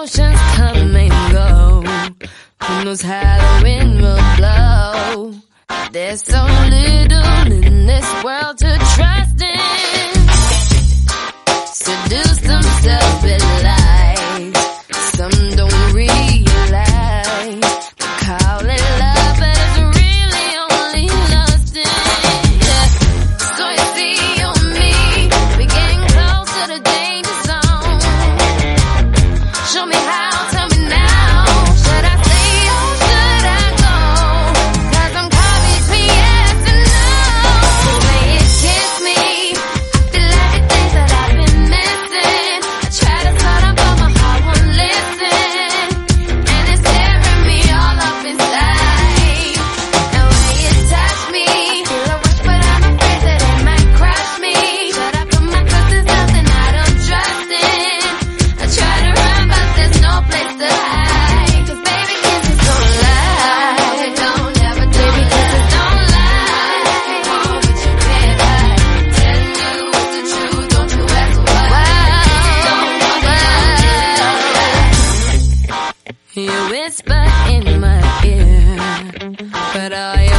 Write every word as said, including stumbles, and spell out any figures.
emotions come and go. Who knows how the wind will blow? There's so little in this world to trust in. Seduce themselves with lies. Some don't realize they call it love, but it's really only lusting. Yeah. So you see, you and me, we getting close to the danger zone. Show me how, tell me now. Should I stay or should I go? Cause I'm caught between yes and no. The way it kissed me, I feel everything that I've been missing. I try to slow down but my heart won't listen. And it's tearing me all up inside. The way it touched me, I feel a rush but I'm afraid that it might crush me. Should I put my trust in something I don't trust in? I try to run but there's no place to hide. Cause baby kisses don't lie. They don't ever do. Baby kisses don't lie. Oh, but you can't hide. Tell you what's the truth, don't you ask why. You whisper in my ear, but all your